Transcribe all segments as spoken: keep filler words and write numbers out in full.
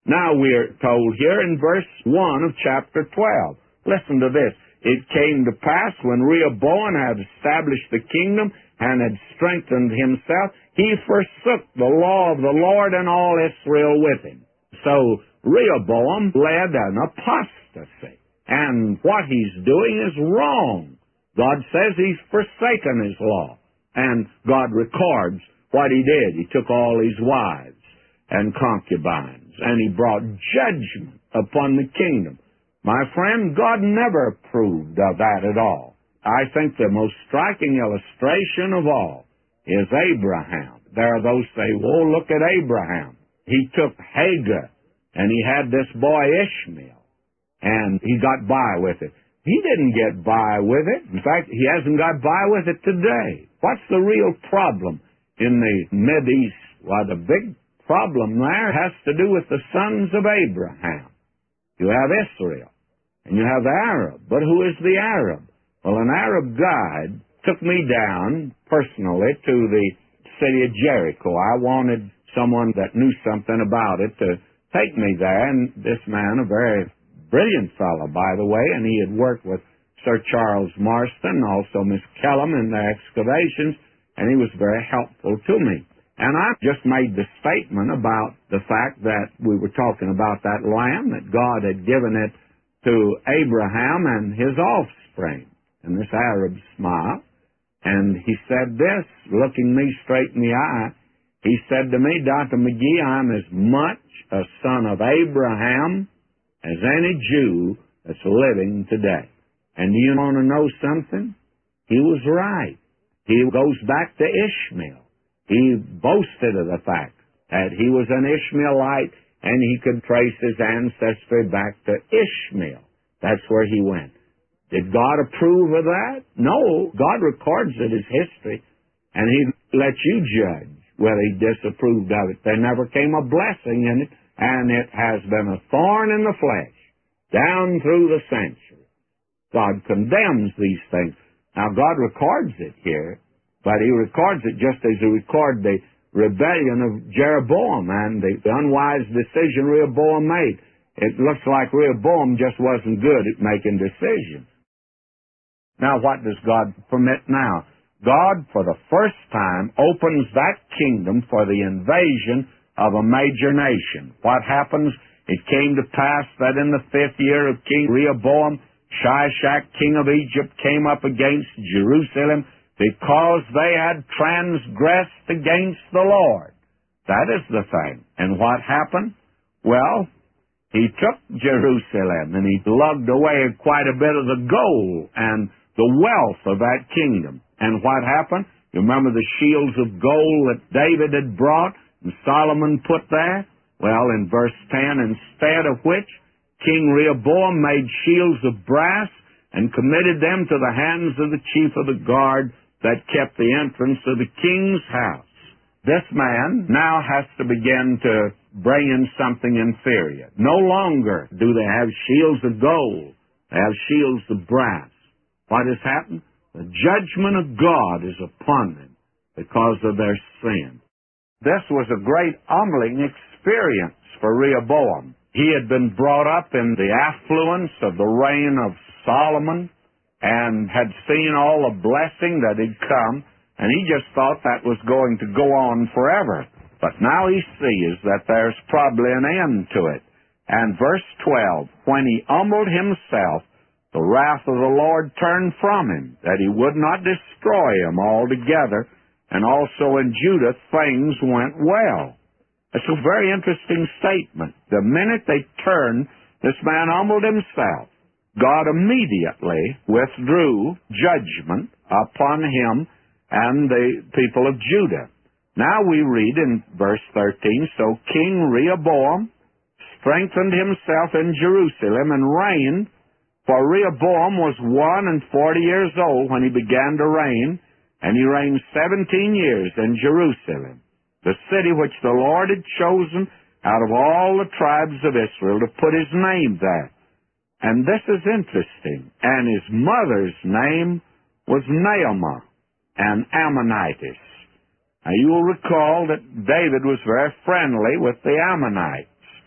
Now we're told here in verse one of chapter twelve. Listen to this. It came to pass when Rehoboam had established the kingdom and had strengthened himself, he forsook the law of the Lord and all Israel with him. So Rehoboam led an apostasy. And what he's doing is wrong. God says he's forsaken his law. And God records what he did. He took all his wives and concubines, and he brought judgment upon the kingdom. My friend, God never approved of that at all. I think the most striking illustration of all is Abraham. There are those who say, well, look at Abraham. He took Hagar, and he had this boy Ishmael, and he got by with it. He didn't get by with it. In fact, he hasn't got by with it today. What's the real problem in the Mideast? Well, the big problem there has to do with the sons of Abraham. You have Israel, and you have the Arab. But who is the Arab? Well, an Arab guide took me down personally to the city of Jericho. I wanted someone that knew something about it to take me there, and this man, a very brilliant fellow, by the way, and he had worked with Sir Charles Marston, also Miss Kellum in their excavations, and he was very helpful to me. And I just made the statement about the fact that we were talking about that lamb, that God had given it to Abraham and his offspring. And this Arab smiled, and he said this, looking me straight in the eye. He said to me, Doctor McGee, I'm as much a son of Abraham as any Jew that's living today. And do you want to know something? He was right. He goes back to Ishmael. He boasted of the fact that he was an Ishmaelite, and he could trace his ancestry back to Ishmael. That's where he went. Did God approve of that? No. God records it as history, and he lets you judge whether he disapproved of it. There never came a blessing in it, and it has been a thorn in the flesh down through the century. God condemns these things. Now, God records it here, but he records it just as he recorded the rebellion of Jeroboam and the unwise decision Rehoboam made. It looks like Rehoboam just wasn't good at making decisions. Now, what does God permit now? God, for the first time, opens that kingdom for the invasion of a major nation. What happens? It came to pass that in the fifth year of King Rehoboam, Shishak, king of Egypt, came up against Jerusalem because they had transgressed against the Lord. That is the thing. And what happened? Well, he took Jerusalem and he lugged away quite a bit of the gold and the wealth of that kingdom. And what happened? You remember the shields of gold that David had brought and Solomon put there? Well, in verse ten, instead of which, King Rehoboam made shields of brass and committed them to the hands of the chief of the guard that kept the entrance of the king's house. This man now has to begin to bring in something inferior. No longer do they have shields of gold. They have shields of brass. What has happened? The judgment of God is upon them because of their sin. This was a great humbling experience for Rehoboam. He had been brought up in the affluence of the reign of Solomon and had seen all the blessing that had come, and he just thought that was going to go on forever. But now he sees that there's probably an end to it. And verse twelve, when he humbled himself, the wrath of the Lord turned from him, that he would not destroy him altogether, and also in Judah things went well. It's a very interesting statement. The minute they turned, this man humbled himself. God immediately withdrew judgment upon him and the people of Judah. Now we read in verse thirteen, so King Rehoboam strengthened himself in Jerusalem and reigned. For Rehoboam was one and forty years old when he began to reign, and he reigned seventeen years in Jerusalem, the city which the Lord had chosen out of all the tribes of Israel to put his name there. And this is interesting. And his mother's name was Naamah, an Ammonitess. Now you will recall that David was very friendly with the Ammonites.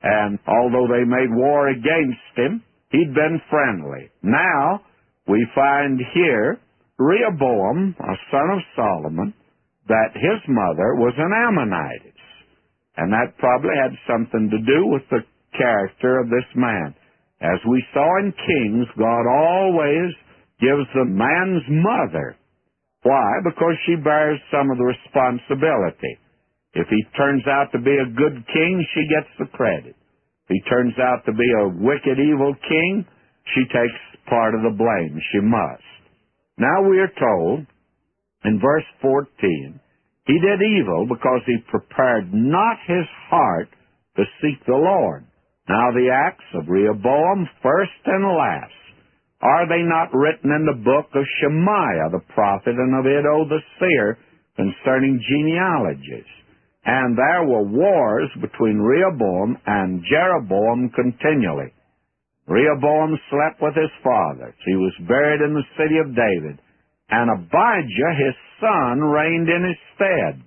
and although they made war against him, he'd been friendly. Now, we find here Rehoboam, a son of Solomon, that his mother was an Ammonitess. And that probably had something to do with the character of this man. As we saw in Kings, God always gives the man's mother. Why? Because she bears some of the responsibility. If he turns out to be a good king, she gets the credit. If he turns out to be a wicked, evil king, she takes part of the blame. She must. Now we are told in verse fourteen, he did evil because he prepared not his heart to seek the Lord. Now the acts of Rehoboam, first and last, are they not written in the book of Shemaiah the prophet and of Iddo the seer concerning genealogies? And there were wars between Rehoboam and Jeroboam continually. Rehoboam slept with his fathers. He was buried in the city of David. And Abijah, his son, reigned in his stead.